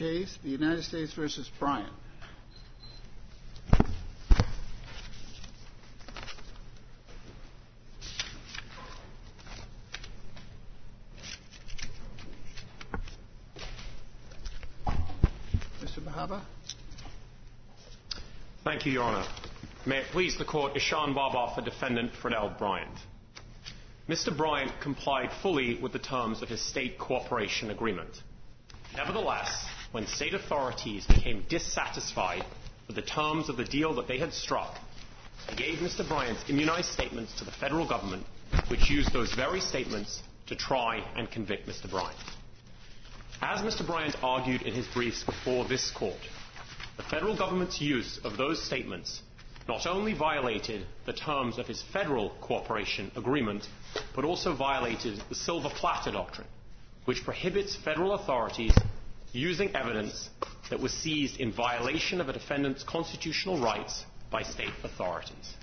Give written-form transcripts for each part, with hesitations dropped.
case, the United States versus Bryant. Mr. Bahaba. Thank you, Your Honor. May it please the Court, Ishan Baba for Defendant Fredell Bryant. Mr. Bryant complied fully with the terms of his state cooperation agreement. Nevertheless, when state authorities became dissatisfied with the terms of the deal that they had struck, they gave Mr. Bryant's immunized statements to the federal government, which used those very statements to try and convict Mr. Bryant. As Mr. Bryant argued in his briefs before this Court, the federal government's use of those statements not only violated the terms of his federal cooperation agreement, but also violated the Silver Platter Doctrine, which prohibits federal authorities using evidence that was seized in violation of a defendant's constitutional rights by state authorities.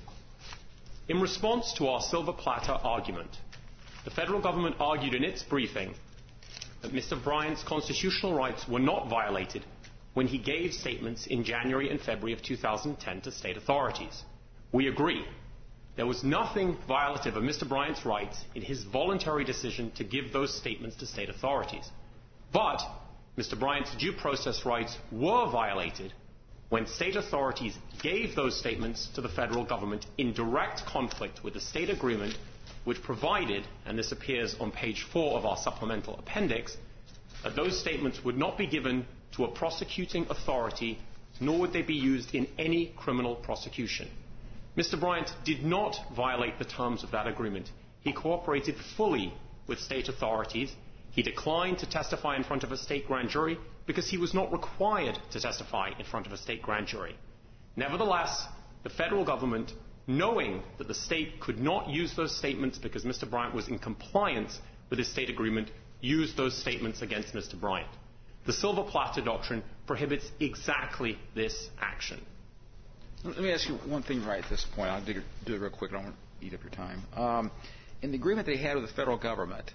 In response to our Silver Platter argument, the federal government argued in its briefing that Mr. Bryant's constitutional rights were not violated when he gave statements in January and February of 2010 to state authorities. We agree. There was nothing violative of Mr. Bryant's rights in his voluntary decision to give those statements to state authorities. But Mr. Bryant's due process rights were violated when state authorities gave those statements to the federal government in direct conflict with the state agreement, which provided, and this appears on page 4 of our supplemental appendix, that those statements would not be given to a prosecuting authority, nor would they be used in any criminal prosecution. Mr. Bryant did not violate the terms of that agreement. He cooperated fully with state authorities. He declined to testify in front of a state grand jury because he was not required to testify in front of a state grand jury. Nevertheless, the federal government, knowing that the state could not use those statements because Mr. Bryant was in compliance with his state agreement, used those statements against Mr. Bryant. The Silver Platter Doctrine prohibits exactly this action. Let me ask you one thing right at this point. I'll do it real quick. I don't want to eat up your time. In the agreement they had with the federal government,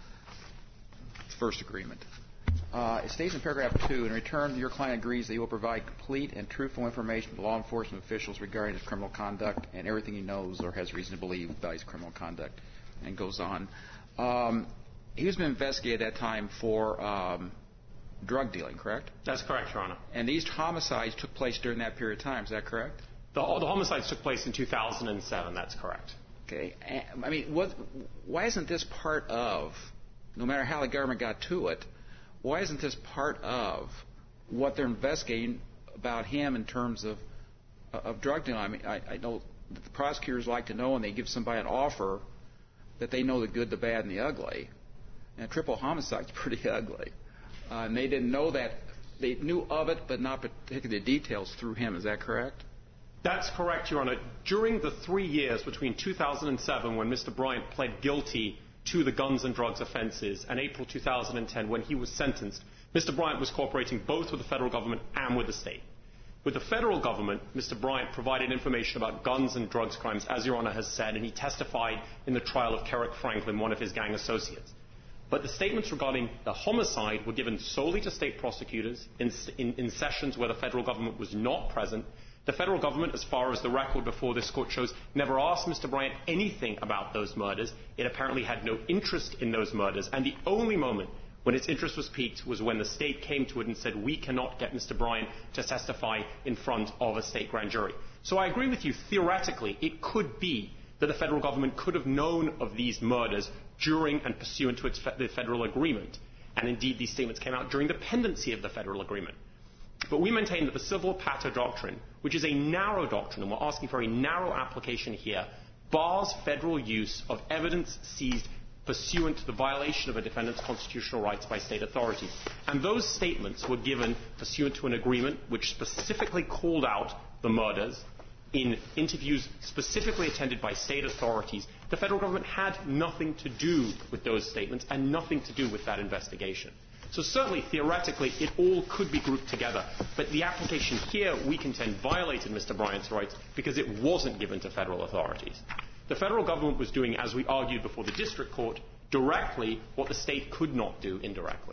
the first agreement, it states in paragraph 2, in return, your client agrees that he will provide complete and truthful information to law enforcement officials regarding his criminal conduct and everything he knows or has reason to believe about his criminal conduct, and goes on. He was being investigated at that time for drug dealing, correct? That's correct, Your Honor. And these homicides took place during that period of time, is that correct? The homicides took place in 2007, that's correct. Okay. I mean, why isn't this part of, no matter how the government got to it, why isn't this part of what they're investigating about him in terms of drug dealing? I mean, I know that the prosecutors like to know when they give somebody an offer that they know the good, the bad, and the ugly. And a triple homicide is pretty ugly. And they didn't know that. They knew of it, but not particularly the details through him. Is that correct? That's correct, Your Honor. During the 3 years between 2007, when Mr. Bryant pled guilty to the guns and drugs offenses, and April 2010, when he was sentenced, Mr. Bryant was cooperating both with the federal government and with the state. With the federal government, Mr. Bryant provided information about guns and drugs crimes, as Your Honor has said, and he testified in the trial of Kerrick Franklin, one of his gang associates. But the statements regarding the homicide were given solely to state prosecutors in sessions where the federal government was not present. The federal government, as far as the record before this court shows, never asked Mr. Bryant anything about those murders. It apparently had no interest in those murders. And the only moment when its interest was piqued was when the state came to it and said, we cannot get Mr. Bryant to testify in front of a state grand jury. So I agree with you. Theoretically, it could be that the federal government could have known of these murders during and pursuant to the federal agreement. And indeed, these statements came out during the pendency of the federal agreement. But we maintain that the Silver Platter Doctrine, which is a narrow doctrine, and we're asking for a narrow application here, bars federal use of evidence seized pursuant to the violation of a defendant's constitutional rights by state authorities. And those statements were given pursuant to an agreement which specifically called out the murders in interviews specifically attended by state authorities. The federal government had nothing to do with those statements and nothing to do with that investigation. So certainly, theoretically, it all could be grouped together. But the application here, we contend, violated Mr. Bryant's rights because it wasn't given to federal authorities. The federal government was doing, as we argued before the district court, directly what the state could not do indirectly.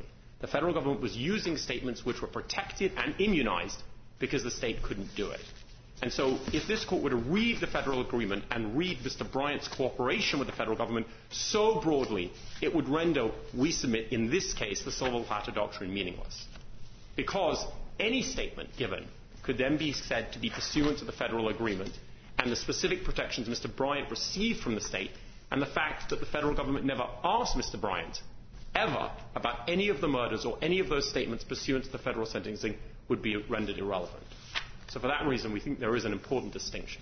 The federal government was using statements which were protected and immunized because the state couldn't do it. And so if this court were to read the federal agreement and read Mr. Bryant's cooperation with the federal government so broadly, it would render, we submit, in this case, the Silver Platter Doctrine meaningless. Because any statement given could then be said to be pursuant to the federal agreement, and the specific protections Mr. Bryant received from the state, and the fact that the federal government never asked Mr. Bryant ever about any of the murders or any of those statements pursuant to the federal sentencing would be rendered irrelevant. So for that reason, we think there is an important distinction.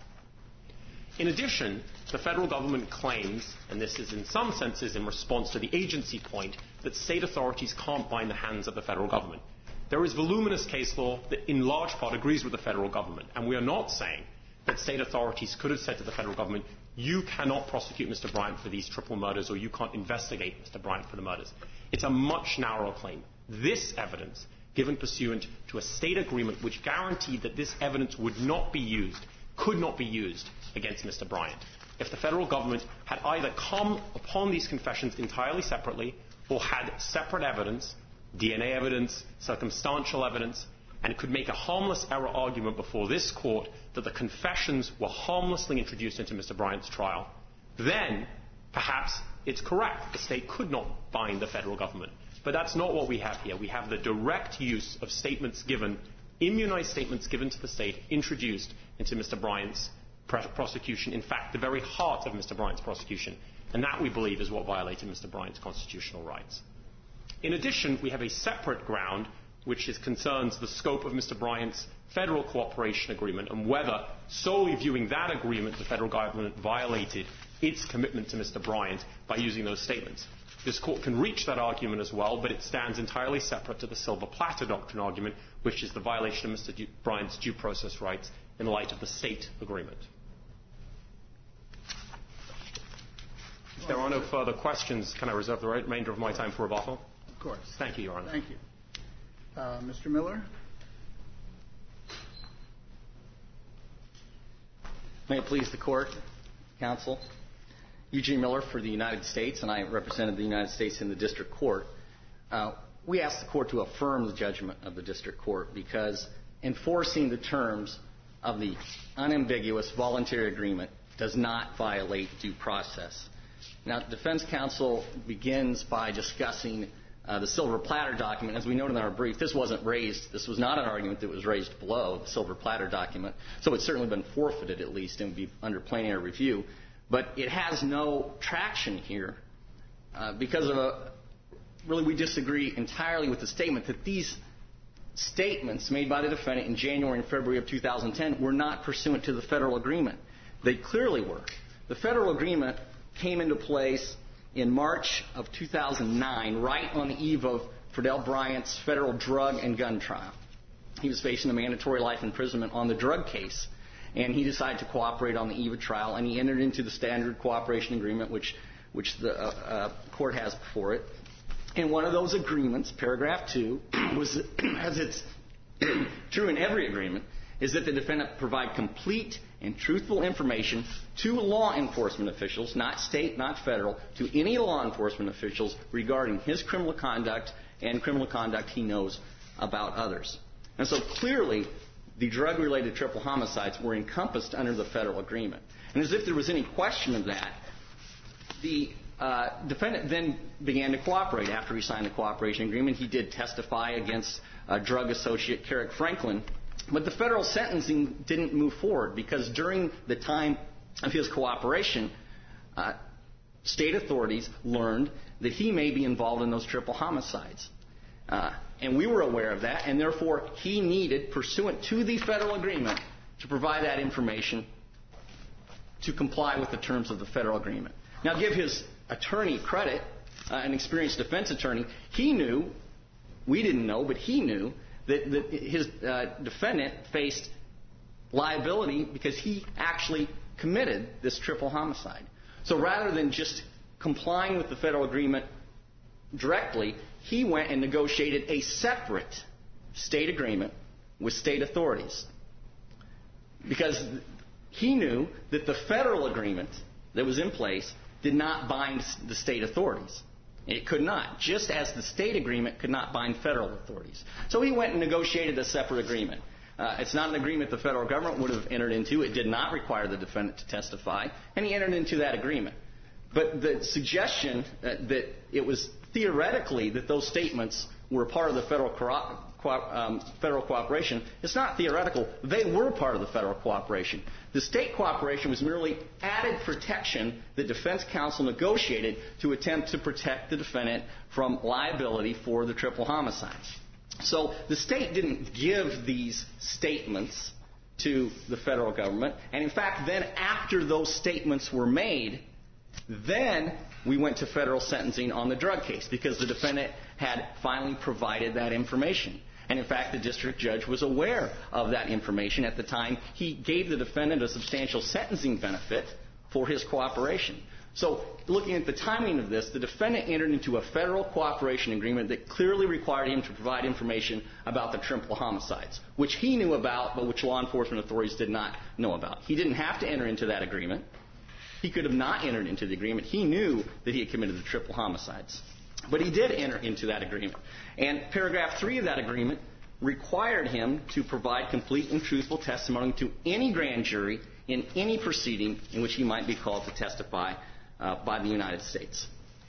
In addition, the federal government claims, and this is in some senses in response to the agency point, that state authorities can't bind the hands of the federal government. There is voluminous case law that in large part agrees with the federal government, and we are not saying that state authorities could have said to the federal government, you cannot prosecute Mr. Bryant for these triple murders, or you can't investigate Mr. Bryant for the murders. It's a much narrower claim. This evidence, given pursuant to a state agreement which guaranteed that this evidence would not be used, could not be used against Mr. Bryant. If the federal government had either come upon these confessions entirely separately or had separate evidence, DNA evidence, circumstantial evidence, and could make a harmless error argument before this court that the confessions were harmlessly introduced into Mr. Bryant's trial, then perhaps it's correct. The state could not bind the federal government. But that's not what we have here. We have the direct use of statements given, immunized statements given to the state, introduced into Mr. Bryant's prosecution, in fact, the very heart of Mr. Bryant's prosecution. And that, we believe, is what violated Mr. Bryant's constitutional rights. In addition, we have a separate ground which concerns the scope of Mr. Bryant's federal cooperation agreement and whether, solely viewing that agreement, the federal government violated its commitment to Mr. Bryant by using those statements. This court can reach that argument as well, but it stands entirely separate to the Silver Platter Doctrine argument, which is the violation of Mr. Bryant's due process rights in light of the state agreement. If there are no further questions, can I reserve the remainder of my time for rebuttal? Of course. Thank you, Your Honor. Thank you. Mr. Miller? May it please the Court, Counsel. Eugene Miller for the United States, and I represented the United States in the District Court. We asked the Court to affirm the judgment of the District Court because enforcing the terms of the unambiguous voluntary agreement does not violate due process. Now, defense counsel begins by discussing the Silver Platter document. As we noted in our brief, this wasn't raised. This was not an argument that was raised below the Silver Platter document, so it's certainly been forfeited at least and would be under plenary review. But it has no traction here because of really we disagree entirely with the statement that these statements made by the defendant in January and February of 2010 were not pursuant to the federal agreement. They clearly were. The federal agreement came into place in March of 2009, right on the eve of Fredell Bryant's federal drug and gun trial. He was facing a mandatory life imprisonment on the drug case, and he decided to cooperate on the eve of trial, and he entered into the standard cooperation agreement, which the court has before it. And one of those agreements, paragraph 2, was, as it's true in every agreement, is that the defendant provide complete and truthful information to law enforcement officials, not state, not federal, to any law enforcement officials regarding his criminal conduct and criminal conduct he knows about others. And so clearly, the drug-related triple homicides were encompassed under the federal agreement. And as if there was any question of that, the defendant then began to cooperate. After he signed the cooperation agreement, he did testify against drug associate Carrick Franklin. But the federal sentencing didn't move forward because during the time of his cooperation, state authorities learned that he may be involved in those triple homicides. And we were aware of that, and therefore he needed, pursuant to the federal agreement, to provide that information to comply with the terms of the federal agreement. Now, give his attorney credit, an experienced defense attorney. He knew, we didn't know, but he knew that his defendant faced liability because he actually committed this triple homicide. So rather than just complying with the federal agreement directly, he went and negotiated a separate state agreement with state authorities because he knew that the federal agreement that was in place did not bind the state authorities. It could not, just as the state agreement could not bind federal authorities. So he went and negotiated a separate agreement. It's not an agreement the federal government would have entered into. It did not require the defendant to testify, and he entered into that agreement. But the suggestion that it was theoretically that those statements were part of the federal cooperation, it's not theoretical. They were part of the federal cooperation. The state cooperation was merely added protection that defense counsel negotiated to attempt to protect the defendant from liability for the triple homicides. So the state didn't give these statements to the federal government. And in fact, then after those statements were made, then we went to federal sentencing on the drug case because the defendant had finally provided that information. And in fact, the district judge was aware of that information at the time he gave the defendant a substantial sentencing benefit for his cooperation. So looking at the timing of this, the defendant entered into a federal cooperation agreement that clearly required him to provide information about the triple homicides, which he knew about, but which law enforcement authorities did not know about. He didn't have to enter into that agreement. He could have not entered into the agreement. He knew that he had committed the triple homicides. But he did enter into that agreement. And paragraph 3 of that agreement required him to provide complete and truthful testimony to any grand jury in any proceeding in which he might be called to testify by the United States.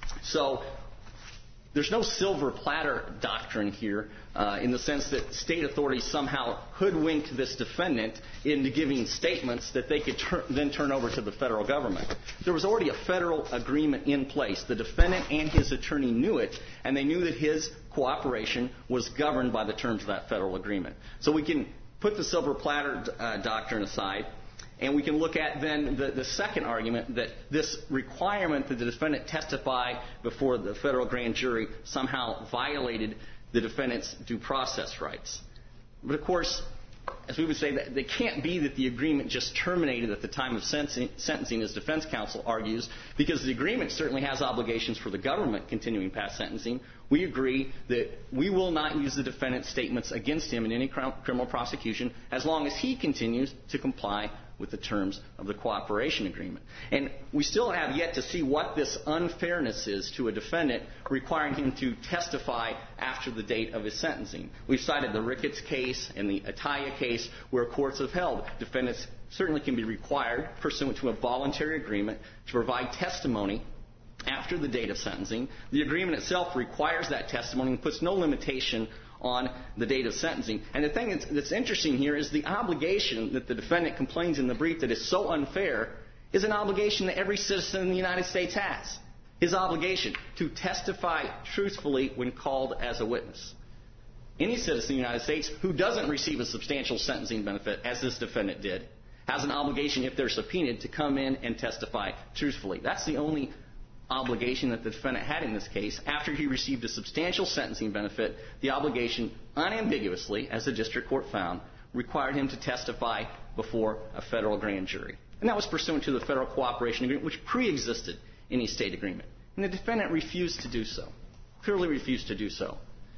So there's no silver platter doctrine here in the sense that state authorities somehow hoodwinked this defendant into giving statements that they could then turn over to the federal government. There was already a federal agreement in place. The defendant and his attorney knew it, and they knew that his cooperation was governed by the terms of that federal agreement. So we can put the silver platter doctrine aside, and we can look at then the second argument that this requirement that the defendant testify before the federal grand jury somehow violated the defendant's due process rights. But of course, as we would say, that it can't be that the agreement just terminated at the time of sentencing, as defense counsel argues, because the agreement certainly has obligations for the government continuing past sentencing. We agree that we will not use the defendant's statements against him in any criminal prosecution as long as he continues to comply with the terms of the cooperation agreement. And we still have yet to see what this unfairness is to a defendant requiring him to testify after the date of his sentencing. We've cited the Ricketts case and the Ataya case where courts have held defendants certainly can be required, pursuant to a voluntary agreement, to provide testimony after the date of sentencing. The agreement itself requires that testimony and puts no limitation on the date of sentencing. And the thing that's interesting here is the obligation that the defendant complains in the brief that is so unfair is an obligation that every citizen in the United States has. His obligation to testify truthfully when called as a witness. Any citizen in the United States who doesn't receive a substantial sentencing benefit, as this defendant did, has an obligation, if they're subpoenaed, to come in and testify truthfully. That's the only obligation that the defendant had in this case. After he received a substantial sentencing benefit, the obligation unambiguously, as the district court found, required him to testify before a federal grand jury. And that was pursuant to the federal cooperation agreement, which pre-existed any state agreement. And the defendant refused to do so, clearly refused to do so.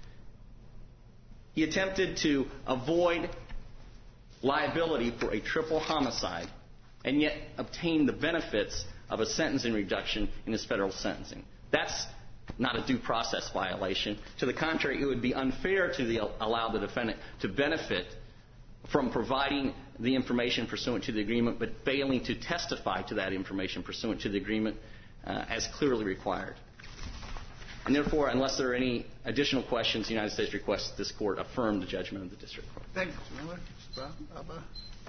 He attempted to avoid liability for a triple homicide and yet obtain the benefits of a sentencing reduction in his federal sentencing. That's not a due process violation. To the contrary, it would be unfair to allow the defendant to benefit from providing the information pursuant to the agreement, but failing to testify to that information pursuant to the agreement as clearly required. And therefore, unless there are any additional questions, the United States requests that this Court affirm the judgment of the District Court. Thank you, Mr. Miller. Mr. Baba.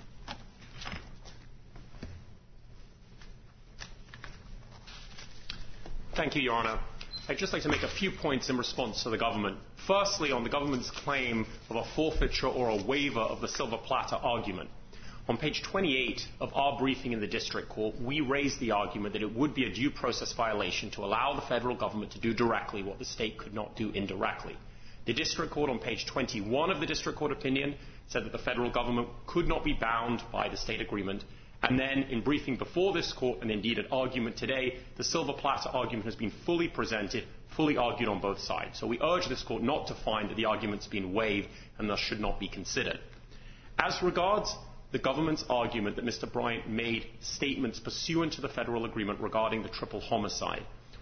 Thank you, Your Honor. I'd just like to make a few points in response to the government. Firstly, on the government's claim of a forfeiture or a waiver of the silver platter argument. On page 28 of our briefing in the district court, we raised the argument that it would be a due process violation to allow the federal government to do directly what the state could not do indirectly. The district court on page 21 of the district court opinion said that the federal government could not be bound by the state agreement. And then in briefing before this court, and indeed at argument today, the silver platter argument has been fully presented, fully argued on both sides. So we urge this court not to find that the argument's been waived and thus should not be considered. As regards the government's argument that Mr. Bryant made statements pursuant to the federal agreement regarding the triple homicide,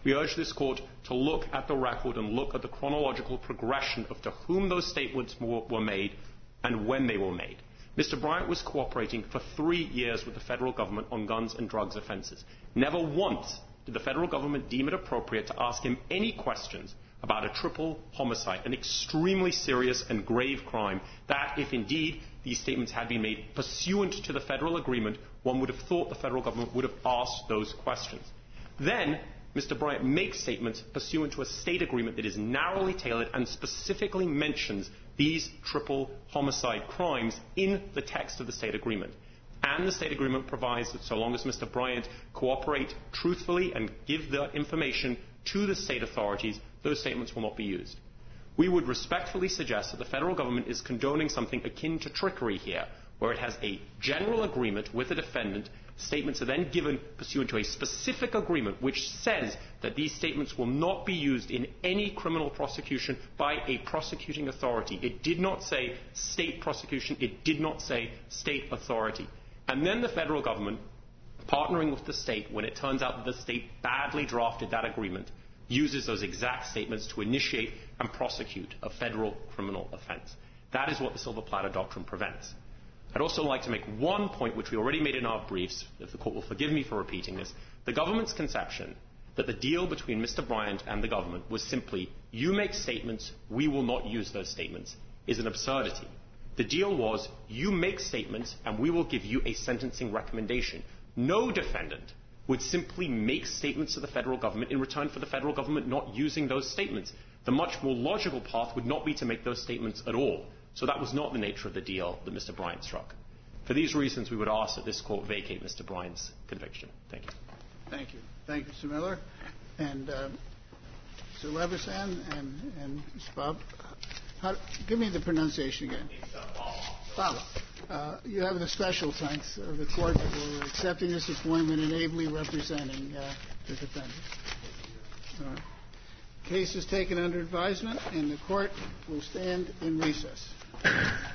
we urge this court to look at the record and look at the chronological progression of to whom those statements were made and when they were made. Mr. Bryant was cooperating for 3 years with the federal government on guns and drugs offences. Never once did the federal government deem it appropriate to ask him any questions about a triple homicide, an extremely serious and grave crime that, if indeed these statements had been made pursuant to the federal agreement, one would have thought the federal government would have asked those questions. Then, Mr. Bryant makes statements pursuant to a state agreement that is narrowly tailored and specifically mentions these triple homicide crimes in the text of the state agreement. And the state agreement provides that so long as Mr. Bryant cooperate truthfully and give the information to the state authorities, those statements will not be used. We would respectfully suggest that the federal government is condoning something akin to trickery here, where it has a general agreement with the defendant. Statements are then given pursuant to a specific agreement which says that these statements will not be used in any criminal prosecution by a prosecuting authority. It did not say state prosecution. It did not say state authority. And then the federal government, partnering with the state when it turns out that the state badly drafted that agreement, uses those exact statements to initiate and prosecute a federal criminal offense. That is what the Silver Platter Doctrine prevents. I'd also like to make one point which we already made in our briefs, if the court will forgive me for repeating this. The government's conception that the deal between Mr. Bryant and the government was simply, you make statements, we will not use those statements, is an absurdity. The deal was, you make statements and we will give you a sentencing recommendation. No defendant would simply make statements to the federal government in return for the federal government not using those statements. The much more logical path would not be to make those statements at all. So that was not the nature of the deal that Mr. Bryant struck. For these reasons, we would ask that this court vacate Mr. Bryant's conviction. Thank you. Thank you. Thank you, Mr. Miller. And Mr. Leversan and Mr. Bob. Give me the pronunciation again. Baba. You have the special thanks of the court for accepting this appointment and ably representing the defendant. Case is taken under advisement, and the court will stand in recess.